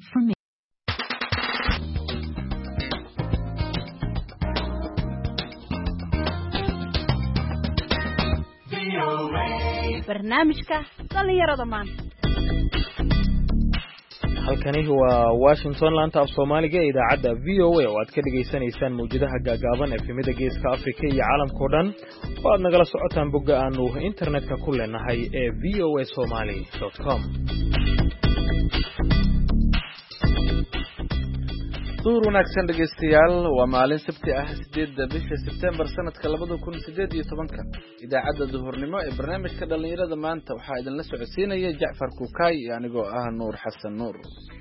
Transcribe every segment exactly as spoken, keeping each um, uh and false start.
for me. barnaamijka dhalinyarada maanta. halkani waa Washington laanta af Soomaaliga ee idaacadda V O A oo aad ka dhageysanaysaan mawjadaha gaagaaban ee efemada Geeska Afrika iyo caalamka oo dhan oo aad nagala socotaan bogga aanu internetka ku leenahay ee v o a somali dot com. duur wanaagsan dhegeystayaal waa maalin sabti ah sideedda bisha September sanadka labada kun sideed iyo tobanka idaacadda duhurnimo ee barnaamijka dhalinyarada maanta waxaa idin la socodsiinaya Jacfar Kukay iyo anigoo ah Nuur Xasan Nuur.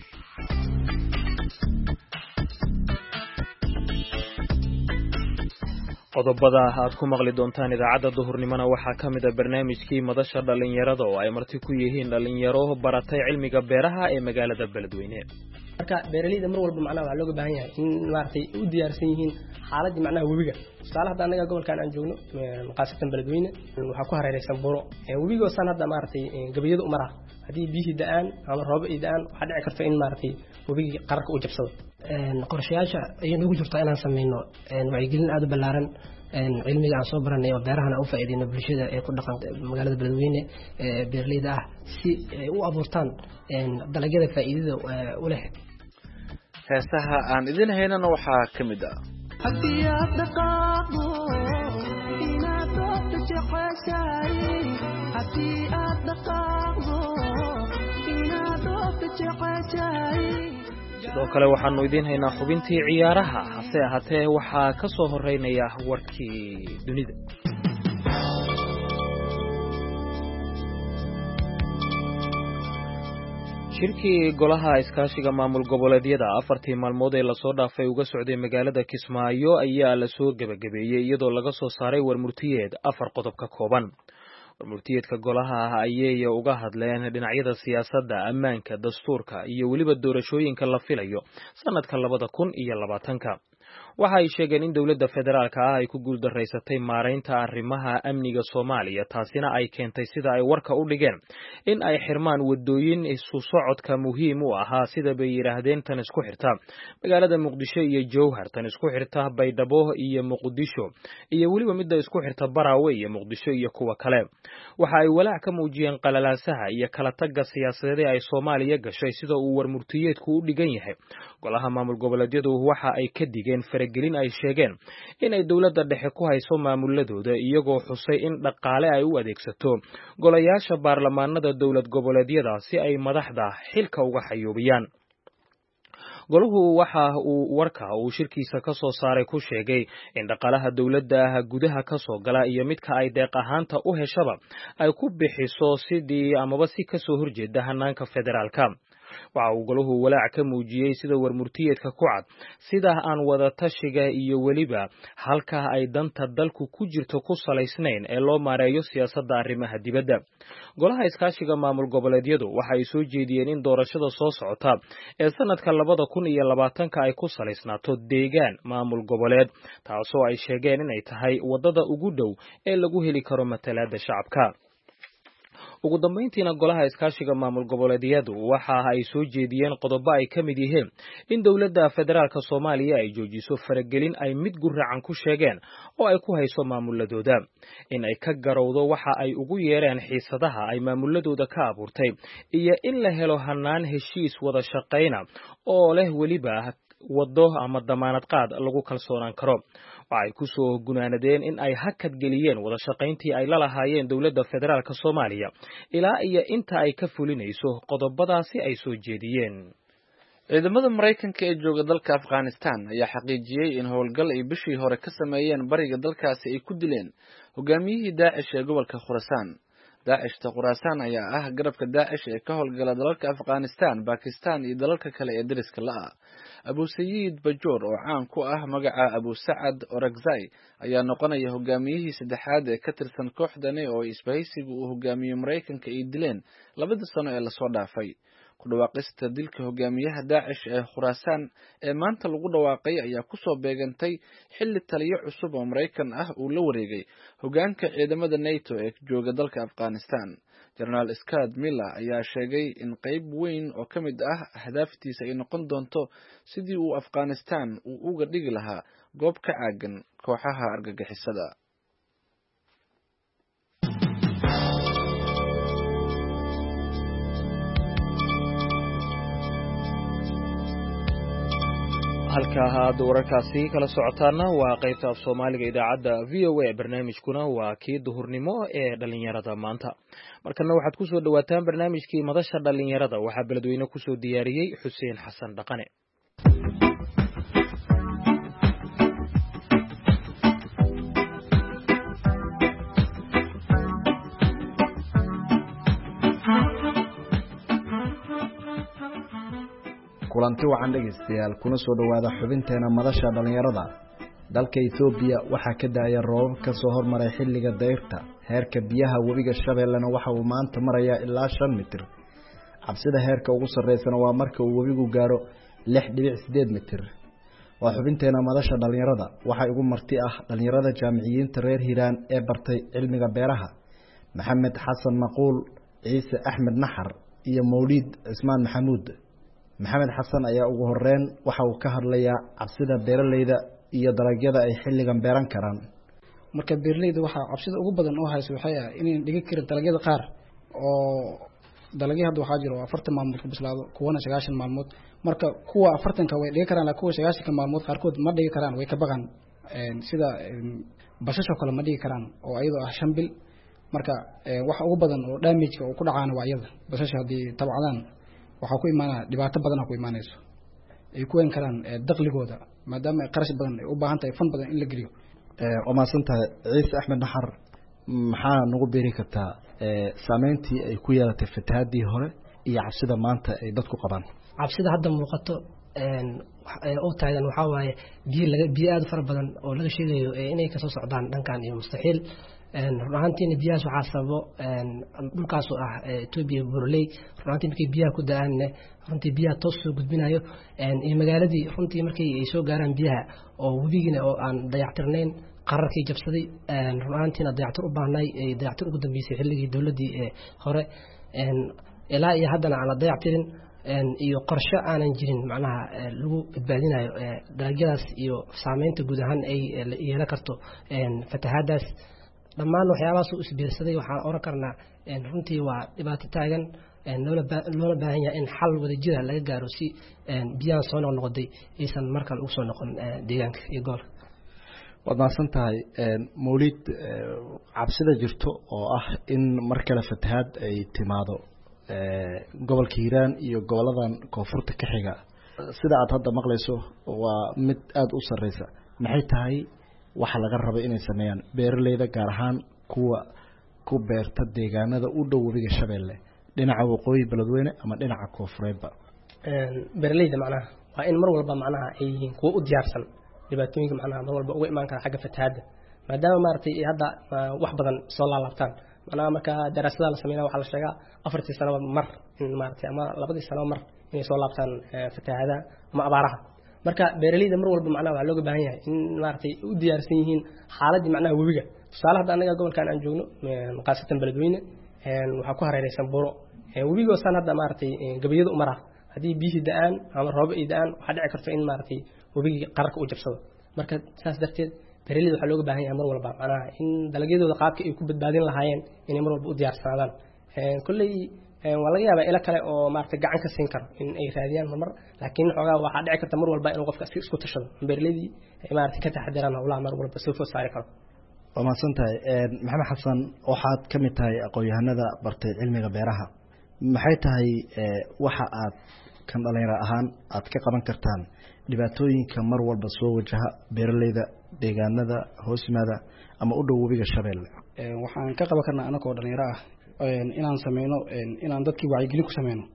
qodobada aad ku maqli doontaan idaacadda duhurnimona waxaa ka mid ah barnaamijkii madasha dhalinyarada oo ay marti ku yihiin dhalinyaro baratay cilmiga beeraha ee magaalada Beledweyne. marka beeraleyda mar walba macnaha waxa looga baahan yahay in maartay u diyaarsan yihiin xaaladda macnaha webiga tusaale hadda anaga gobolkan aan joogno qaasatan Beledweyne waxa ku hareeraysan buro ee webiga san hadda maartay gabayada u maraa hadii biyo da'an ama roob ay da'an waxa dhici karta in maartay webiga qararka uu jabsado een qorshayaasha ay nagu jirto inaan sameeyno een wacyigelin aad u ballaaran een cilmiga aan soo baranay oo beerahana u faa'iideyno bulshada ee ku dhaqan magaalada Beledweyne ee beeraleyda ah si ay u abuurtaan een dalagyada faa'iidada u leh. heesaha aan idin haynana waxaa ka mid ah haddii aad dhaqaaqdo inaad doobta jeceshahay haddii aad dhaqaaqdo inaad doobta jeceshahay. sidoo kale waxaanu idin haynaa xubintii ciyaaraha hase ahaatee waxaa ka soo horeynaya warkii dunida. shirkii golaha iskaashiga maamul goboleedyada afartii maalmood ee lasoo dhaafay uga socday magaalada Kismaayo ayaa la soo gabagabeeyey iyadoo laga soo saaray warmurtiyeed afar qodob ka kooban. warmurtiyeedka golaha ayay uga hadleen dhinacyada siyaasadda, ammaanka, dastuurka iyo weliba doorashooyinka la filayo sanadka labada kun iyo labaatanka. waxa ay sheegeen in dowladda federaalka ah ay ku guuldareysatay maareynta arrimaha amniga Soomaaliya taasina ay keentay sida ay warka u dhigeen in ay xirmaan wadooyin isu socodka muhiim u ahaa sida bay yiraahdeen tan isku xirta magaalada Muqdisho iyo Jowhar, tan isku xirta Baydhabo iyo Muqdisho iyo weliba midda isku xirta Barawe iyo Muqdisho iyo kuwa kale. waxa ay walaac ka muujiyeen qalalaasaha iyo kala tagga siyaasadeed ay Soomaaliya gashay sida uu warmurtiyeedku u dhigan yahay. golaha maamul goboleedyadu waxa ay ka digeen faragelin ay sheegeen in ay dowladda dhexe ku hayso maamuladooda iyagoo xusay in dhaqaale ay u adeegsato golayaasha baarlamaanada dowlad goboleedyada si ay madaxda xilka uga xayuubiyaan. golahu waxa uu warka uu shirkiisa ka soo saaray ku sheegay in dhaqaalaha dowladda gudaha ka soo gala iyo midka ay deeq ahaanta u heshaba ay ku bixiso sidii amaba si ka soo horjeeda hanaanka federaalka. waxa uu golahu walaac ka muujiyey sida warmurtiyeedka ku cad sida aan wada tashiga iyo weliba halka ay danta dalku ku jirto ku salaysnayn ee loo maareeyo siyaasadda arrimaha dibadda. golaha iskaashiga maamul goboleedyadu waxa ay soo jeediyeen in doorashada soo socota ee sanadka labada kun iyo labaatanka ay ku salaysnaato deegaan maamul goboleed taasoo ay sheegeen inay tahay wadada ugu dhow ee lagu heli karo matalaadda shacabka. ugu dambeyntiina golaha iskaashiga maamul goboleedyadu waxa ay soo jeediyeen qodobo ay ka mid yihiin in dowladda federaalka Soomaaliya ay joojiso faragelin ay mid guracan ku sheegeen oo ay ku hayso maamuladooda, in ay ka garowdo waxa ay ugu yeereen xiisadaha ay maamuladooda ka abuurtay iyo in la helo hanaan heshiis wada shaqeyna oo leh weliba wado ama damaanad qaad lagu kalsoonaan karo. waxay ku soo gunaanadeen in ay hakad geliyeen wada shaqayntii ay la lahaayeen dowladda federaalka Soomaaliya ilaa iyo inta ay ka fulinayso qodobadaasi ay soo jeediyeen. ciidamada Mareykanka ee jooga dalka Afghanistan ayaa xaqiijiyay in howlgal ay bishii hore ka sameeyeen bariga dalkaasi ay ku dileen hogaamiyihii Daesh ee gobolka Khurasan. Daeshta Khurasan ayaa ah garabka Daesh ee ka howlgala dalalka Afghanistan, Pakistan iyo dalalka kale ee dariska la ah. Abu Sayyid Bajoor oo caan ku ah magaca Abu Sa'ad Orakzai ayaa noqonaya hogaamiyihii saddexaad ee ka tirsan kooxdani oo isbahaysiga uu hogaamiyo Mareykanka ay dileen labada sano ee la soo dhaafay. ku dhawaaqista dilka hogaamiyaha daacish ee khuraasaan ee maanta lagu dhawaaqay ayaa kusoo beegantay xilli taliyo cusub oo maraykan ah uu la wareegay hogaanka ciidamada nato ee jooga dalka afghanistan. jenaraal scott miller ayaa sheegay in qayb weyn oo ka mid ah ahdaaftiisa ay noqon doonto sidii uu afghanistan uu uga dhigi lahaa goob ka caagan kooxaha argagixisada. halka aad wararkaasi kala socotaana waa qaybta af Soomaaliga idaacadda V O A. barnaamijkuna waa kii duhurnimo ee dhalinyarada maanta. markana waxaad ku soo dhawaataan barnaamijkii madasha dhalinyarada. waxaa beledweyne ku soo diyaariyay Xuseen Xasan Dhaqane. kulanti wacan dhegeystayaal kuna soo dhawaada xubinteena madasha dhalinyarada. dalka Itoobiya waxaa ka daaya roobab ka soo hormaray xilliga dayrta. heerka biyaha webiga Shabeellana waxa uu maanta marayaa ilaa shan mitir. cabsida heerka ugu sareysana waa marka uu webigu gaaro lix dhibic sideed mitir. waa xubinteena madasha dhalinyarada. waxa ugu marti ah dhalinyarada jaamiciyiinta reer Hiiraan ee bartay cilmiga beeraha, Maxamed Xasan Maquul, Ciise Axmed Naxar iyo Mawlid Ismaan Maxamuud. Maxamed Xasan ayaa ugu horreyn waxa uu ka hadlayaa cabsida beeralayda iyo dalagyada ay xilligan beeran karaan. marka beeralayda waxa cabsida ugu badan oo hayso waxay ah inay dhigi karaan dalagyada qaar oo dalagyo hadda waxa jiro afartan maalmood ku bislaado, kuwana sagaashan maalmood. marka kuwa afartan ka way dhigi karaan, laakiin kuwa sagaashan ka maalmood qaarkood ma dhigi karaan, way ka baqan een sida basasho kale ma dhigi karaan oo ayadoo ah shan bil. marka waxa ugu badan oo damage ka uu ku dhacaana waa ayada basasho hadii tabcadaan waxa ku imaanaa dhibaato badan ku imaanayso ay ku weyn karaan dakhligooda maadaama ay qarash badan ay u baahan tahay fan badan in la geliyo. ee oo maasantahay Ciise Axmed Naxar, maxaa nagu beeri kartaa ee saameyntii ay ku yeelatay fatahaadii hore iyo cabsida maanta ay dadku qabaan? cabsida hadda muuqato een oo taagan waxa waaye biyo laga biyo aad fara badan oo laga sheegayo inay ka soo socdaan dhankan iyo mustaxiil een runaantii biyahaas waxa sababo een dhulkaas oo ah Itoobiya burley. runaantii markay biyaha ku da'aan runtii biyaha toos soo gudbinayo een iyo magaaladii runtii markay ay soo gaaraan biyaha oo wabigina oo aan dayactirnayn qararkii jabsaday een runaantiina dayactir u baahnay ay dayactir ugu dambeysay xilligii dawladii ee hore een ilaa iyo haddana aan la dayactirin een iyo qorshe aanan jirin macnaha lagu badbaadinayo dalagyadaas iyo saameynta guud ahaan ay yeelan karto een fatahaadaas. dhammaan waxyaabahaas u isbiirsaday waxaan oran karnaa een runtii waa dhibaato taagan een loola loola baahan yahay in xal wada jira laga gaaro si een biyaha soo noqnoqday aysan markale u soo noqon deegaanka iyo gobolka. waad maasantahay een Mawlid, cabsida jirto oo ah in mar kale fatahaad ay timaado ee gobolka Hiiraan iyo goboladan koonfurta ka xiga sida aad hadda maqlayso waa mid aad u sareysa. maxay tahay waxa laga rabo inay sameeyaan beeralayda gaar ahaan kuwa ku beerta deegaanada u dhow webiga Shabeelle dhinaca waqooyi beledweyne ama dhinaca koonfureedba? een beeralayda macnaha waa in mar walba macnaha ay yihiin kuwa u diyaarsan dhibaatooyinka macnaha mar walba uga imaan kara xagga fatahaadda maadaama maartay hadda wax badan soo laabtaan. macnaha marka daraasadaha la sameeyo waxa la sheegaa afartii sano mar in maartay ama labadii sano mar inay soo laabtaan fatahaadaha ama abaaraha. marka beeralayda mar walba macnaha waxa looga baahan yahay in maartay u diyaarsan yihiin xaaladii macnaha webiga. tusaale hadda anaga gobolkan aan joogno qaasatan beledweyne een waxa ku hareeraysan buuro webiga san hadda maartay gabayada u maraa hadii biyo da'aan ama roob ay da'aan waxa dhici karto in maartay webiga qararka u jabsado. marka saas darteed beeralayda waxa looga baahan yahay mar walba macnaha in dalagyadooda qaabka ay ku badbaadin lahaayeen inay mar walba u diyaarsanaadaan. een kulli waa laga yaabaa ila kale oo maartay gacan ka siin karo in ay raadiyaan mar laakiin xogaa waxa dhici karta mar walba inuu qofka isku tashado beeralaydi ay maartay ka taxadiraan hawlaha mar walba soo food saari karo. waa maasantahay een Maxamed Xasan, waxaad ka mid tahay aqoon-yahanada bartay cilmiga beeraha. maxay tahay waxa aad kan dhalinyaro ahaan aad ka qaban kartaan dhibaatooyinka mar walba soo wajaha beeralayda deegaanada hoosmaada ama u dhow webiga Shabeelle? ee waxaan ka qaban karnaa anagoo dhalinyaro ah inaan sameeyno inaan dadkii wacyigelin ku sameeyno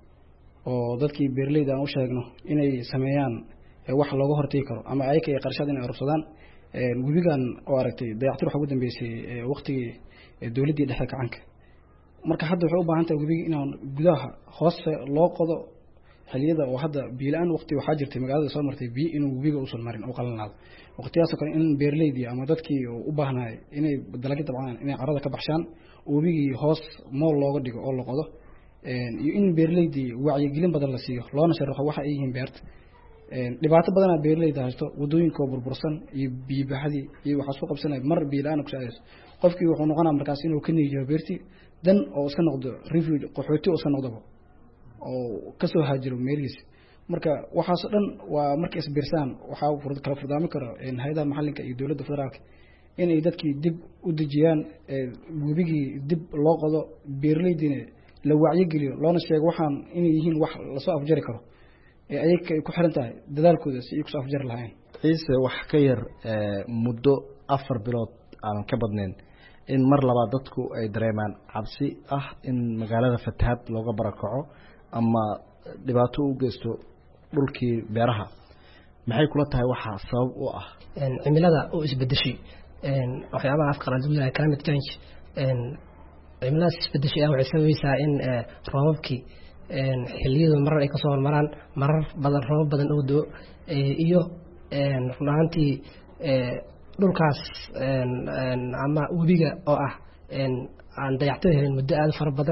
oo dadkii beeralayda aan u sheegno inay sameeyaan wax looga hortagi karo ama ay ka qarashad inay urursadaan. webigan oo aragtay dayactir waxa ugu dambeysay waqtigii dawladii dhexe gacanka marka hadda waxay u baahan tahay webiga inaan gudaha hoose loo qodo xilliyada oo hadda biyo la-aan waqti waxaa jirtay magaalada soo martay biyo inuu webiga uusan marin oo qalanaado waqtiyaasoo kale in beeraleydii ama dadkii u baahnay inay dalagyo dabcaan inay carada ka baxshaan webigii hoos mool looga dhigo oo la qodo iyo in beeraleydii wacyigelin badan la siiyo loona sharaxo waxa ay yihiin beerta dhibaato badanaa beeraleyda haysto wadooyinka oo burbursan iyo biyo-baxadii iyo waxaa soo qabsanaya mar biyo la-aan ku saadayso qofkii wuxuu noqonaa markaas inuu ka niijiyo beertii dan oo iska noqdo refuge qaxooti oo iska noqdoba oo kasoo haajiro meelihiisa marka waxaasoo dhan waa markay isbiirsaan waxaa kala furdaami karo hay-adaha maxallinka iyo dowladda federaalka inay dadkii dib u dejiyaan webigii dib loo qodo beeraleydiina la wacyigeliyo loona sheego waxaan inay yihiin wax lasoo afjari karo ee ayaga ay ku xiran tahay dadaalkooda si ay kusoo afjari lahayn ciise wax ka yar muddo afar bilood aanan ka badnayn in mar labaad dadku ay dareemaan cabsi ah in magaalada fatahaad looga barakaco ama dhibaato u geysto dhulkii beeraha maxay kula tahay waxaa sabab u ah cimilada oo isbedeshay waxyaabaha afka qalaad lagu yiraahdo climate change cimiladaas isbedeshay waxay sababaysaa in roobabkii xilliyadu marar ay kasoo hormaraan marar badan roobab badan oo doo iyo runaantii dhulkaas ama webiga oo ah aan dayactir helin muddo aad fara badan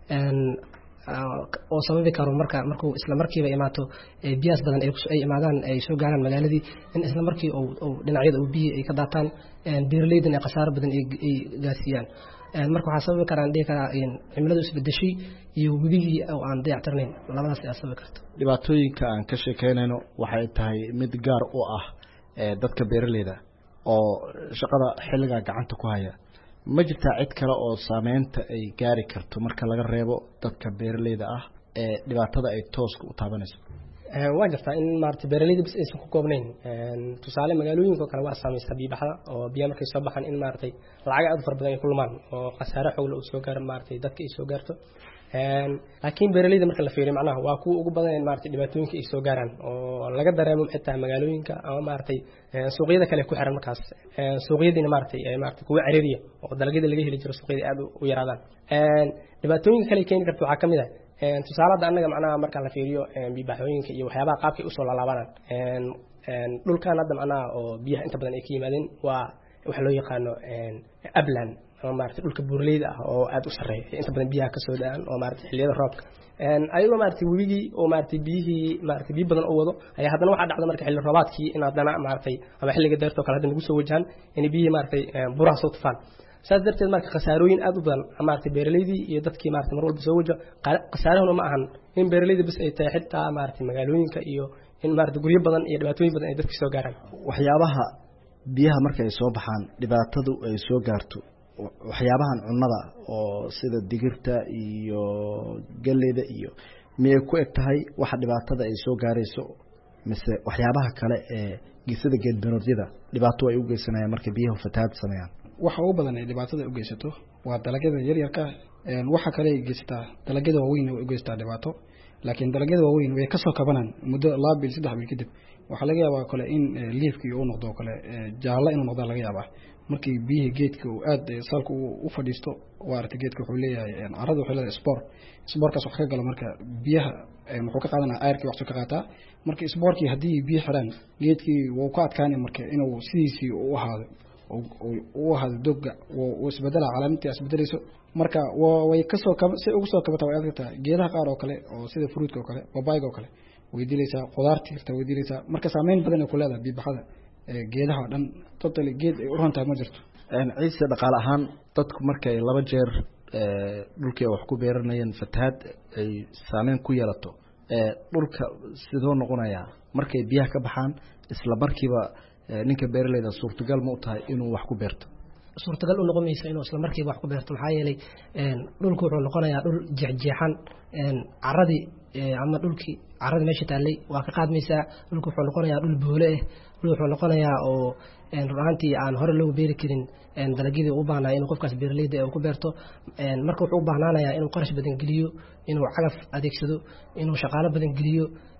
oo sababi karo marka markuu isla markiiba imaato biyaas badan ay imaadaan ay soo gaaraan magaaladii in isla markii uu dhinacyada uu biyo ay ka daataan beeraleydan ay khasaaro badan ay gaarsiiyaan marka waxaa sababi karaan dhihi karaa cimiladu isbedeshay iyo webigii oo aan dayactirnayn labadaas ayaa sababi karta dhibaatooyinka aan ka sheekeynayno waxay tahay mid gaar u ah dadka beeraleyda oo shaqada xilligaa gacanta ku haya ma jirtaa cid kale oo saameynta ay gaari karto marka laga reebo dadka beeraleyda ah ee dhibaatada ay tooska u taabanayso waa jirtaa in maaragtay beeraleyda bis aysan ku koobnayn tusaale magaalooyinka oo kale waa saamaysta biyo-baxda oo biyaha markay soo baxaan in maaragtay lacaga aad u fara badan ay ku lumaan oo khasaare xoogla uu soo gaaro maaragtay dadka ay soo gaarto laakiin beeraleyda marka la fiiriyo macnaha waa kuwa ugu badan maaragtay dhibaatooyinka ay soo gaaraan oo laga dareemo xitaa magaalooyinka ama maaragtay suuqyada kale ku xiran markaas suuqyadiina maaragtay maaragtay kuwa cariiriya oo dalagyada laga heli jiro suuqyada aad u yaraadaan dhibaatooyinka kale keeni karta waxaa kamid ah tusaalada annaga macnaha marka la fiiriyo biyo-baxooyinka iyo waxyaabaha qaabkay usoo laalaabanaan dhulkan hadda macnaha oo biyaha inta badan ay ka yimaadeen waa waxa loo yaqaano upland ama maaragtay dhulka buuraleyda ah oo aad u sarreeya inta badan biyaha kasoo da-aan oo maaragtay xilliyada roobka ayagoo maaragtay webigii oo maaragtay biyihii maaragtay biyo badan u wado ayaa haddana waxaa dhacda marka xilli roobaadkii in haddana maaragtay ama xilliga deertoo kale hadda nagu soo wajahan inay biyihii maaragtay buraha soo tufaan saas darteed marka khasaarooyin aad u badan maaragtay beeraleydii iyo dadkii maaragtay mar walba soo wajo khasaarahuna ma ahan in beeraleyda bis ay tahay xitaa maaragtay magaalooyinka iyo in maaragtay guryo badan iyo dhibaatooyin badan ay dadkii soo gaaraan waxyaabaha biyaha marka ay soo baxaan dhibaatadu ay soo gaarto waxyaabahan cunnada oo sida digirta iyo galleyda iyo miyay ku eg tahay waxa dhibaatada ay soo gaarayso mise waxyaabaha kale ee geesada geedbanoodyada dhibaato ay u geysanayaan marka biyaha fatahaad sameeyaan waxa ugu badan ay dhibaatada u geysato waa dalagyada yaryarka waxa kale ay geysataa dalagyada waaweyn way u geysataa dhibaato laakiin dalagyada waaweyn way kasoo kabanaan muddo laba bil saddex bil kadib waxaa laga yaabaa kale in liifkii uu noqdo kale jaallo inuu noqdo laga yaabaa markii biyihii geedka uu aad salka u fadhiisto waaragtay geedka wuxuu leeyahay carrada waxay leedahay spor sporkaas wax ka galo marka biyaha wuxuu ka qaadanaa ayrkii wax ka qaataa marka sporkii haddii biyo xiraan geedkii wuu ka adkaanay marka inuu sidiisii u ahaado u ahaado dogga wuu isbedelaa calaamadtii isbedelayso marka way kasoo si ugu soo kabata way adkata geedaha qaar oo kale oo sida fruitka oo kale babayga oo kale way dilaysaa qudaarta irta way dilaysaa marka saameyn badan ay ku leedahay biyo-baxada geedaha oo dhan totally geed ay u runtahay ma jirto ciise dhaqaale ahaan dadku markay laba jeer dhulkii wax ku beeranayeen fatahaad ay saameyn ku yeelato dhulka sidoo noqonayaa markay biyaha ka baxaan isla markiiba ninka beeraleyda suurtagal ma u tahay inuu wax ku beerto suurtagal u noqon mayso inuu isla markiiba wax ku beerto maxaa yeelay dhulku wuxuu noqonayaa dhul jeexjeexan carradii ama dhulkii carradii meesha taallay waa ka qaadmaysaa dhulku wuxuu noqonayaa dhul boole ah dhul wuxuu noqonayaa oo runaantii aan hore loogu beeri karin dalagyadii u baahnaa inuu qofkaas beeraleyda uu ku beerto marka wuxuu u baahnaanayaa inuu qarash badan geliyo inuu cagaf adeegsado inuu shaqaalo badan geliyo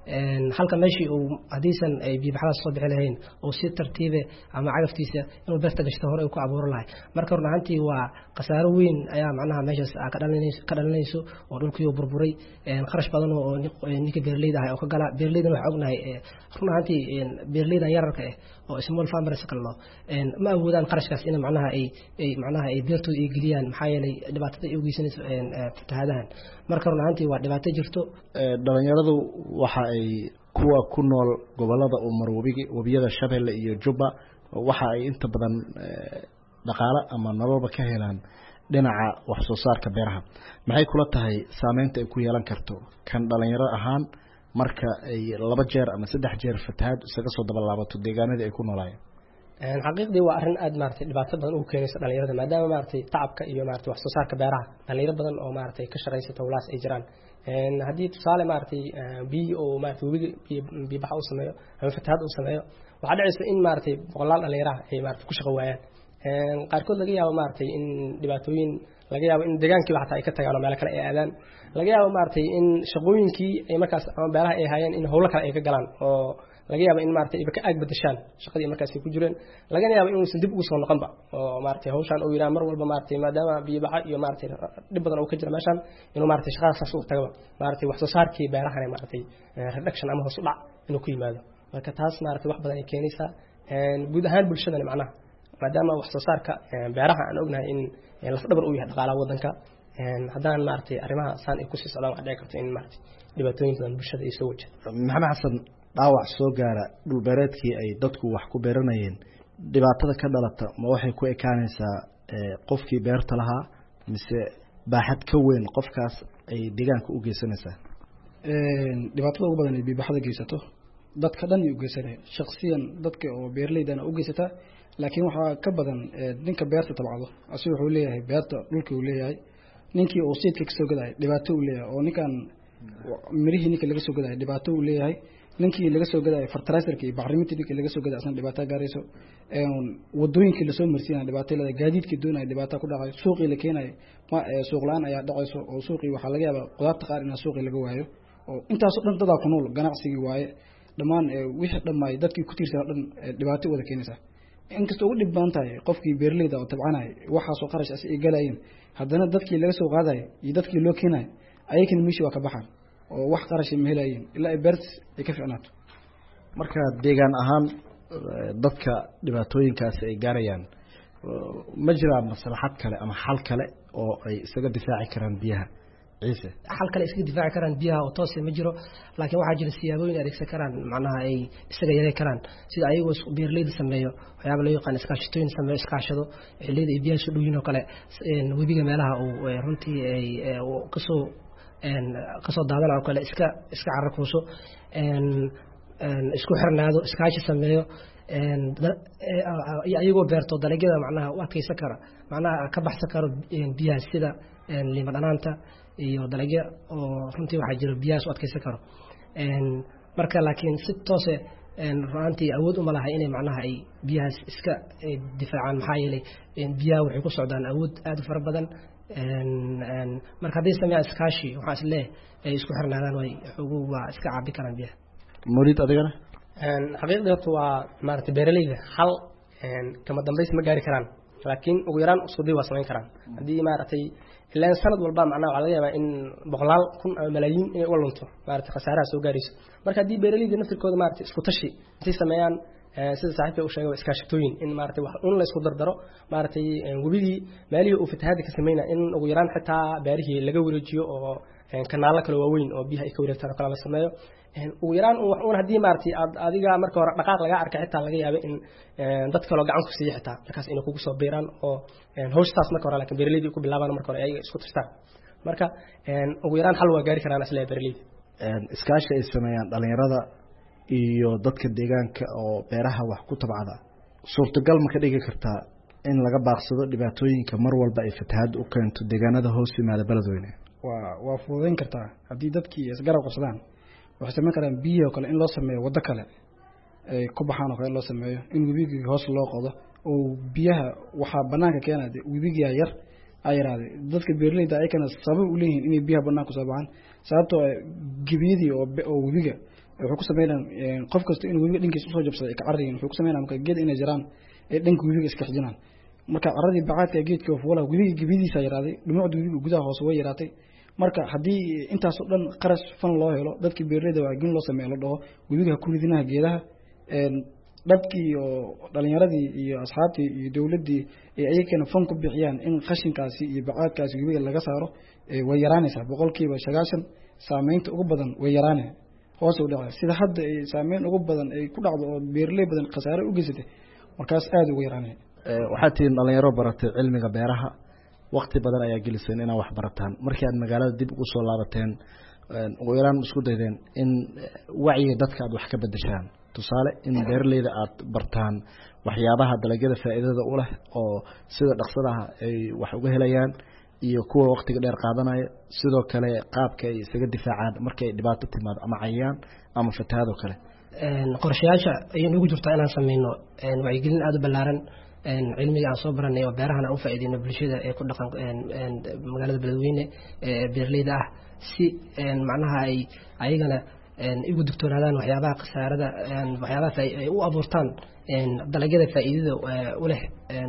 halka meeshii uu hadiisan ay biyabaxdaas soo bixi lahayn oo si tartiibe ama cagaftiisa inuu beerta gashto hore uu ku abuuran lahay marka run ahaantii waa khasaaro weyn ayaa macnaha meeshaas ka dhalinayso ka dhalinayso oo dhulkii burburay qarash badan oo ninka beeraleyda ah oo ka gala beeraleydan waxa ognahay run ahaantii beeraleydan yararka ah oo small farmers kallo ma awoodaan qarashkaas in macnaha ay ay macnaha ay beertooda ay geliyaan maxaa yeelay dhibaatada ay u geysanayso fatahaadahan marka run ahaantii waa dhibaato jirto dhalinyaradu waxa ay kuwa ku nool gobolada umar wabiga wabiyada Shabeelle iyo Jubba waxa ay inta badan dhaqaale ama nololba ka helaan dhinaca wax soo saarka beeraha maxay kula tahay saameynta ay ku yeelan karto kan dhalinyaro ahaan marka ay laba jeer ama saddex jeer fatahaad isaga soo daba laabato deegaanada ay ku noolaayeen xaqiiqdii waa arrin aad maartay dhibaato badan u keenaysa dhalinyarada maadaama maartay tacabka iyo maartay wax soo saarka beeraha dhalinyaro badan oo maartay ka shaqeysta walaas ay jiraan een hadii tusaale maartay biyo oo maartay webiga biyo baxa u sameeyo ama fatahaad u sameeyo waxa dhacaysa in maartay boqolaal dhalinyaro ay maartay ku shaqo waayaan een qaarkood laga yaabo maartay in dhibaatooyin laga yaabo in deegaankii waxa ay ka tagaan meel kale ay aadaan laga yaabo maartay in shaqooyinkii ay markaas ama beeraha ay hayeen in hawlo kale ay ka galaan oo laga yaabo in maartay iba ka aag bedeshaan shaqadii markaas ay ku jireen laga yaabo in uu dib ugu soo noqonba oo maartay hawshan uu yiraahdo mar walba maartay maadaama biyo baxa iyo maartay dib badan uu ka jiro meeshan inuu maartay shaqadaas uu tago maartay wax soo saarkii beeraha ay maartay reduction ama hoos u dhac inuu ku yimaado marka taas maartay wax badan ay keenaysaa een guud ahaan bulshada macnaha maadaama wax soo saarka beeraha aan ognahay in laf dhabar uu yahay dhaqaalaha wadanka een hadaan maartay arrimaha saan ay ku sii socdaan wax dhici karto in maartay dhibaatooyin badan bulshada ay soo wajahdo maxamed xasan dhaawac soo gaara dhul beereedkii ay dadku wax ku beeranayeen dhibaatada ka dhalata ma waxay ku ekaanaysaa qofkii beerta lahaa mise baaxad ka weyn qofkaas ay deegaanka u geysanaysaa een dhibaatada ugu badan ee biyabaxda geysato dadka dhan ay u geysanayaan shakhsiyan dadka oo beeraleyda u geysata laakiin waxa ka badan ninka beerta tabcado asii wuxuu leeyahay beerta dhulka uu leeyahay ninkii uu seedka ka soo gaday dhibaato uu leeyahay oo ninkan mirihii ninka laga soo gaday dhibaato uu leeyahay ninkii laga soo gaday fertilizer-ka iyo bacriminta ninka laga soo gaday asna dhibaato gaarayso een wadooyinkii la soo marsiinay dhibaato leedahay gaadiidkii doonay dhibaato ku dhacay suuqii la keenay ma suuq laan ayaa dhacayso oo suuqii waxa laga yaabaa qudaarta qaar in suuqii laga waayo oo intaas oo dhan dad ku nool ganacsigii waaye dhamaan wixii dhamay dadkii ku tiirsan dhan dhibaato wada keenaysa inkastoo ugu dhib badan tahay qofkii beerleyda oo tabcanay waxa soo qarash ay galayeen haddana dadkii laga soo qaaday iyo dadkii loo keenay ayagana meeshii waa ka baxaan oo wax qarash ma helayeen ilaa ay beerta ay ka fiicnaato marka deegaan ahaan dadka dhibaatooyinkaas ay gaarayaan ma jiraan maslaxad kale ama xal kale oo ay isaga difaaci karaan biyaha ciise xal kale iska difaaci karaan biyaha oo toos ma jiro laakiin waxa jira siyaabooyin adeegsan karaan macnaha ay isaga yareey karaan sida ayagoo beeraleyda sameeyo waxyaabo loo yaqaan iskaashatooyin sameeyo iskaashado xilliyada ay biyaha soo dhowyiin oo kale webiga meelaha uu runtii ay ka soo een ka soo daadanaa oo kale iska iska cararkuuso een een isku xirnaado iskaashi sameeyo een ayagoo beerto dalagyada macnaha u adkeysan kara macnaha ka baxsan karo biyaha sida een lima dhanaanta iyo dalagyo oo runtii waxa jira biyaha u adkeysan karo een marka laakiin si toos ah een runtii awood uma laha inay macnaha ay biyaha iska difaacaan maxaa yeelay biyaha waxay ku socdaan awood aad u fara badan een een marka hadii sameeyo iskaashi waxa islee ay isku xirnaadaan way ugu waa iska caabi karaan biyaha murid adigana een xaqiiqdii waa maartay beeraleyda hal een kama dambeys ma gaari karaan laakiin ugu yaraan isku day waa sameyn karaan hadii maartay ilaa sanad walba macnaha waxa laga yaabaa in boqolaal kun ama malaayiin inay u lunto maartay khasaaraha soo gaarayso marka hadii beeraleyda naftirkooda maartay isku tashi intay sameeyaan sida saaxiibka uu sheegay iskaashatooyin in maartay wax un la isku dardaro maartay wabigii meelihii uu fatahaad ka sameeyna in ugu yaraan xitaa beerihii laga wareejiyo oo kanaalo kale waaweyn oo biyaha ay ka wareegtaan kala la sameeyo ugu yaraan un hadii maartay adiga marka hore dhaqaaq laga arkay xitaa laga yaabo in dad kale gacan ku siiyo xitaa markaas inay kugu soo beeraan oo hawshaas marka hore laakiin beeraleydu ku bilaabaan marka hore ay isku tashtaan marka ugu yaraan hal waa gaari karaan asla beeraleyda iskaashi ay sameeyaan dhalinyarada iyo dadka deegaanka oo beeraha wax ku tabcada suurtagal ma ka dhigi kartaa in laga baaqsado dhibaatooyinka mar walba ay fatahaad u keento deegaanada hoos yimaada beledweyne waa waa fududeyn kartaa haddii dadkii isgarab qabsadaan waxay sameyn karaan biyo kale in loo sameeyo waddo kale ay ku baxaan oo kale loo sameeyo in webigii hoos loo qodo oo biyaha waxaa banaanka keenay webiga yar ay yaraade dadka beeraleyda ay kana sabab u leeyihiin inay biyaha banaanka soo baxaan sababtoo gibiyadii oo oo webiga wuxuu ku sameeyaan qof kasta inuu webiga dhankiisa usoo jabsaday ka carrigan wuxuu ku sameeyaan marka geed inay jiraan ee dhanka webiga iska xijinaan marka carradii bacaadka geedka wala webiga gebidiisa yaraaday dhumucda webiga gudaha hoose way yaraatay marka haddii intaas oo dhan qarash fan loo helo dadkii beeraleyda waa gin loo sameeyo la dhaho webiga ku ridinaha geedaha dadkii iyo dhalinyaradii iyo asxaabtii iyo dawladdii ay ayagana fan ku bixiyaan in qashinkaasi iyo bacaadkaasi webiga laga saaro way yaraanaysaa boqolkiiba sagaashan saameynta ugu badan way yaraanaysaa hoos u dhacay sida hadda ay saameyn ugu badan ay ku dhacdo oo beeraley badan khasaare u geysatay markaas aad ugu yaraanay waxaad tihiin dhalinyaro baratay cilmiga beeraha waqti badan ayaa geliseen inaad wax barataan markii aad magaalada dib ugu soo laabateen ugu yaraan isku daydeen in wacyiga dadka aad wax ka bedeshaan tusaale in beeraleyda aad bartaan waxyaabaha dalagyada faa'iidada u leh oo sida dhaqsadaha ay wax uga helayaan iyo kuwa waqtiga dheer qaadanaya sidoo kale qaabka ay isaga difaacaan markay dhibaato timaado ama cayayaan ama fatahaad oo kale qorshayaasha ayay nagu jirtaa inaan sameyno wacyigelin aad u ballaaran cilmiga aan soo baranay oo beerahana u faa'iideyno bulshada ee ku dhaqan magaalada beledweyne ee beeraleyda ah si macnaha ay ayagana igu digtoonaadaan waxyaabaha khasaarada waxyaabaha ay u abuurtaan dalagyada faa'iidada u leh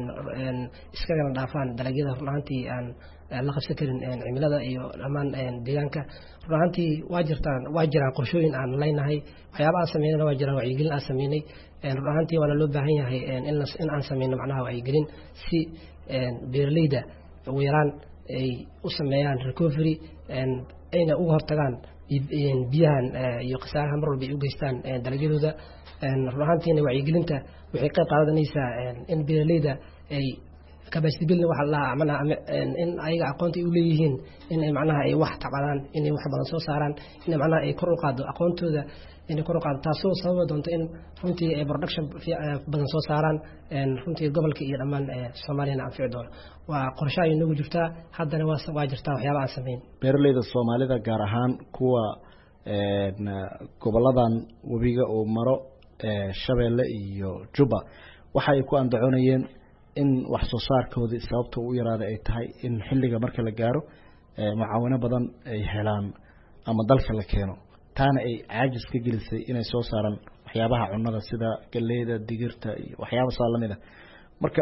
iskagana dhaafaan dalagyada runaantii aan la qabsan karin cimilada iyo dhammaan deegaanka runaantii waa jirtaan waa jiraan qorshooyin aan leynahay waxyaabaha aan sameynayna waa jiraan wacyigelin aan sameynay runaantii waana loo baahan yahay in aan sameyno macnaha wacyigelin si beeraleyda ugu yaraan ay u sameeyaan recovery ayna uga hortagaan biyahan iyo khasaaraha mar walba ay u geystaan dalagyadooda runaantiina wacyigelinta waxay qayb qaadanaysaa in beeraleyda ay capacity building waxa la macnaha in ayaga aqoonta u leeyihiin in ay macnaha ay wax tacbadaan in ay wax badan soo saaraan in macnaha ay kor u qaado aqoontooda in kor u qaado taasoo sabab doonto in runtii ay production badan soo saaraan runtii gobolka iyo dhammaan Soomaaliya aan fiicdo waa qorshe ay nagu jirtaa haddana waa waa jirtaa waxyaabo aan sameyn beeraleyda Soomaalida gaar ahaan kuwa goboladan webiga oo maro Shabeelle iyo Juba waxa ay ku andacoonayeen in wax soo saarkoodii sababta uu yaraada ay tahay in xilliga marka la gaaro mucaawino badan ay helaan ama dalka la keeno taana ay caajis ka gelisay inay soo saaraan waxyaabaha cunnada sida galleyda digirta iyo waxyaabo saalamida marka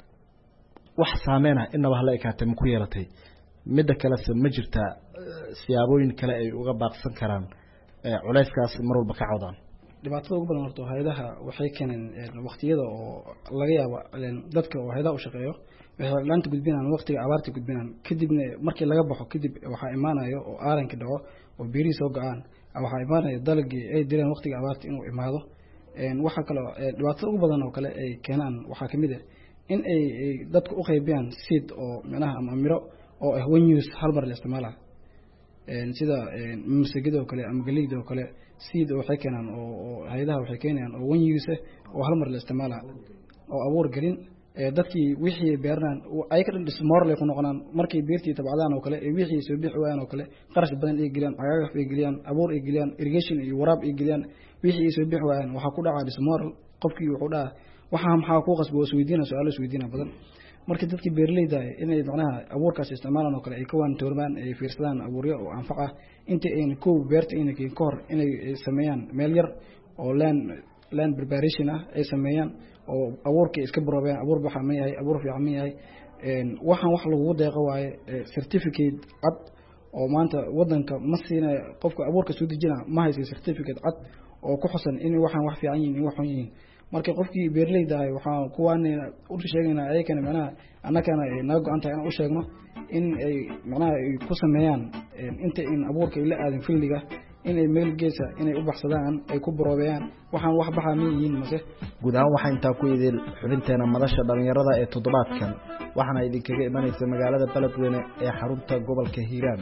wax saameena inaba hala ekaatay ma ku yeelatay midda kale ma jirta siyaabooyin kale ay uga baaqsan karaan culayskaas mar walba ka cawdaan dhibaatada ugu badan horto hay'adaha waxay keeneen waqtiyada oo laga yaabo dadka oo hay'adaha u shaqeeyo waxay laanta gudbinaan waqtiga abaarta gudbinaan kadibna markii laga baxo kadib waxa imaanayo oo aaranka dhaco oo beeri soo go'aan waxa imaanayo dalagii ay direen waqtiga abaarta inuu imaado een waxa kale dhibaatada ugu badan oo kale ay keenaan waxa kamid ah in ay dadku u qaybiyaan seed oo macnaha ama miro oo ah one use hal mar la isticmaala een sida masagada oo kale ama galeyda oo kale seed waxay keenaan oo hay'adaha waxay keenayaan oo one use oo hal mar la isticmaala oo abuur galin ee dadkii wixii beernaan ay ka dhis moorley ku noqonaan markay beertii tabcadaan oo kale ee wixii soo bixi waayaan oo kale qarash badan ay geliyaan cagaagaf ay geliyaan abuur ay geliyaan irrigation iyo waraab ay geliyaan wixii soo bixi waayaan waxa ku dhacaa dhis moor qofkii wuxuu dhahaa waxa maxaa ku qasbo Sweden su'aalo Sweden badan markii dadkii beerleyda inay macnaha abuurkaas isticmaalaan oo kale ay ka waan toormaan ay fiirsadaan abuuryo oo anfaca inta ay ku beerta inay ka kor inay sameeyaan meel yar oo land land preparation ah ay sameeyaan oo abuurka iska baroobeen abuur waxa ma yahay abuur fiican ma yahay een waxaan wax lagu deeqo waaye certificate cad oo maanta wadanka ma siina qofka abuurka soo dejina ma haysan certificate cad oo ku xusan in waxaan wax fiican yihiin wax xun yihiin markii qofkii beerleyda ah waxa kuwaan u sheegaynaa ay kana macnaha annakana naga go'an tahay in u sheegno in ay macnaha ku sameeyaan inta in abuurka ila aadan filliga in ay meel geesa inay u baxsadaan ay ku baroobayaan waxaan wax baxa ma yihiin mase guud ahaan waxa inta ku idil xubinteena madasha dhalinyarada ee toddobaadkan waxaana idinkaga imanaysa magaalada Beledweyne ee xarunta gobolka Hiiraan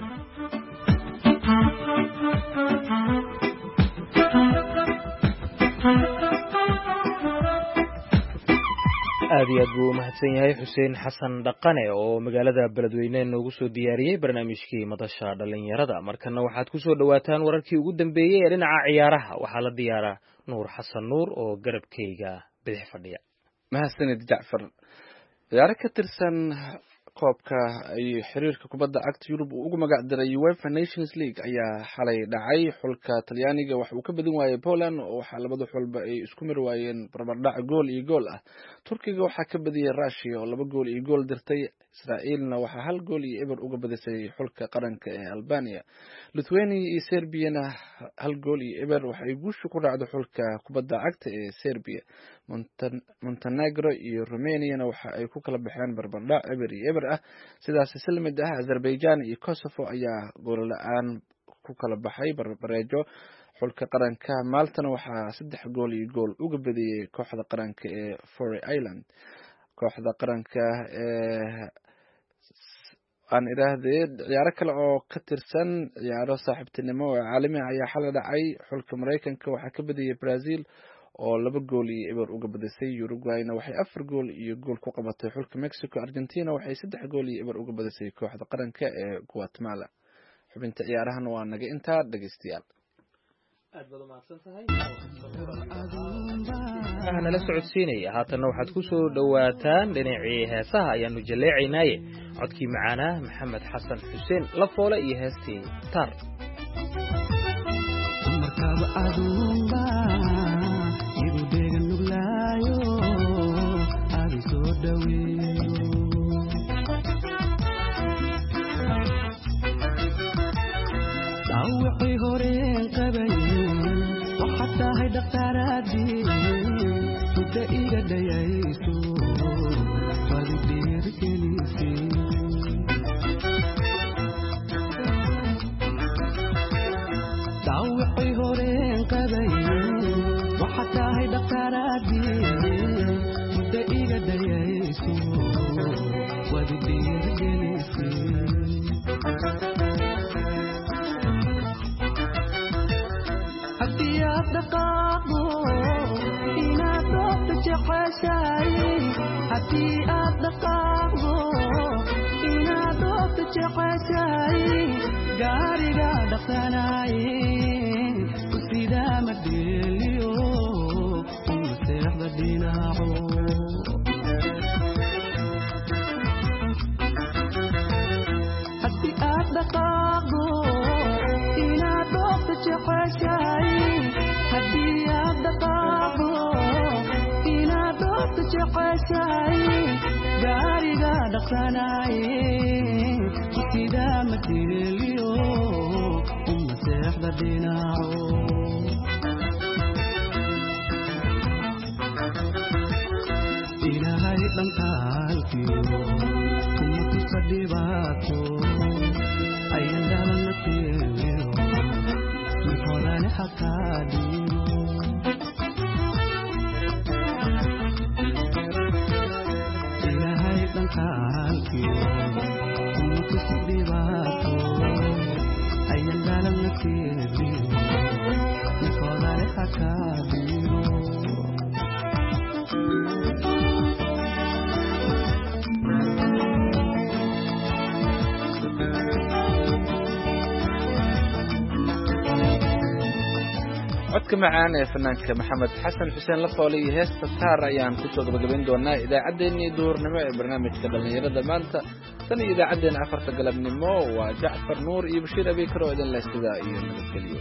aad iyo aad buu mahadsan yahay Xuseen Xasan Dhaqane oo magaalada Beledweyne noogu soo diyaariyay barnaamijkii madasha dhalinyarada markana waxaad ku soo dhawaataan wararkii ugu dambeeyay ee dhinaca ciyaaraha waxa la diyaaraa Nuur Xasan Nuur oo garabkayga bidix fadhiya mahadsanid Jacfar ciyaar ka tirsan koobka ay xiriirka kubadda cagta Yurub uu ugu magac daray UEFA Nations League ayaa xalay dhacay. Xulka Talyaaniga waxa uu ka badin waayay Poland oo waxa labada xulba ay isku mir waayeen barbardhac gool iyo gool ah. Turkiga waxa ka badiyay Russia oo laba gool iyo gool dirtay. Israa'iilna waxa hal gool iyo eber uga badisay xulka qaranka ee Albania. Lithuania iyo Serbia-na hal gool iyo eber waxa ay guusha ku raacday xulka kubadda cagta ee Serbia. Montenegro iyo Romania waxa ay ku kala baxeen barbardhac eber iyo eber ah. Sidaas si mid ah Azerbaijan iyo Kosovo ayaa gool la'aan ku kala baxay barbareejo. Xulka qaranka Maltana waxa saddex gool iyo gool uga badiyay kooxda qaranka ee Faroe Island. Kooxda qaranka ee aan iraahdee ciyaaro kale oo ka tirsan ciyaaro saaxiibtinimo oo caalami ah ayaa xalay dhacay. Xulka Mareykanka waxa ka badiyay Brazil oo laba gool iyo eber uga badisay. Uruguayna waxay afar gool iyo gool ku qabatay xulka Mexico. Argentina waxay saddex gool iyo eber uga badisay kooxda qaranka ee Guatemala. Xubinta ciyaarahan waa naga intaa dhageystayaal. aad baad u mahadsantahay. waxaana la socodsiinaya haatanna waxaad ku soo dhawaataan dhinacii heesaha ayaanu jaleecaynaaye codkii macaanaa maxamed xasan xuseen Lafoole iyo heestii Tar. markaba adumba igu degan nuglaayo adi soo dhaweeyo dhawacii horeen qabayn waxaad tahay dhaqtaaraadii mudda iga dhayayso wadi dhiirgelisay dhawacii horeen qabayn waxaad tahay dhaqtaaraadii mudda iga dhayayso wadi dhiirgelisay dhaqaaqo inaad doobta jeceshahay haddii aad dhaqaaqdo inaad doobta jeceshahay gaariga dhaqsanaaye sidaa ma dheeliyo uma seexda dhinaco haddii aad dhaqaaqdo inaad doobta jeceshahay haddii aad dhaqaaqdo inaad doobta jeceshahay gaariga dhaqsanaaye sidaa ma dheeliyo uma seexda dhinaco ilaahay dhankaalkiyo kuma tusa dhibaato ayan dhalana keeniyo mikodane hakaadhiyo ilaahay dhankaalkiyo kuma tusa dhibaato ayan dhalana keeniyo mikodane hakaadhiyo codka macaan ee fanaanka maxamed xasan xuseen Lafoole iyo heesta Tar ayaan ku soo gabagabayn doonaa idaacaddeenii duhurnimo ee barnaamijka dhalinyarada maanta. tan iyo idaacaddeenna afarta galabnimo waa Jacfar Nuur iyo Bashiir Abiikar oo idin leestidaa iyo nabadgelyo.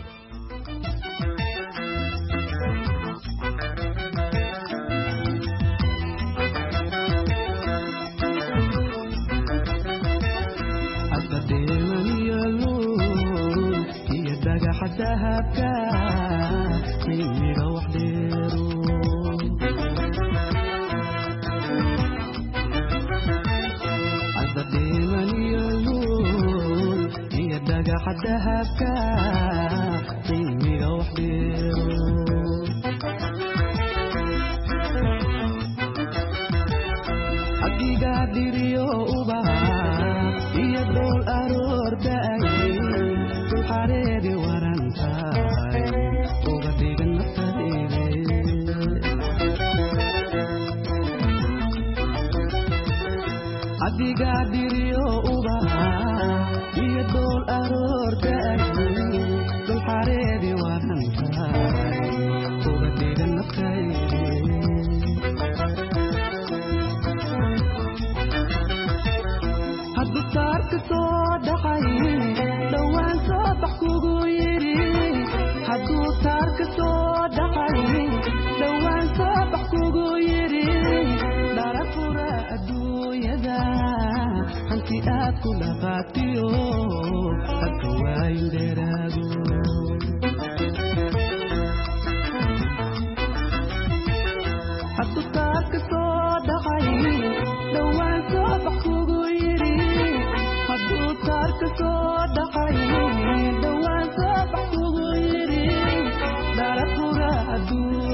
dahabka qiimiga wax dheero asbadeeman iyo luul iyo dhagaxa dahabka qiimiga wax dheero xaqiiga dhiriyo ubaha iyo dhool aroordaay xareedi warantaay uga dhigan naftayde adiga dhiriyo ubaha iyo dhool aroordaay dul xareedi warantaay uga dhigan naftayde kula qaatiyo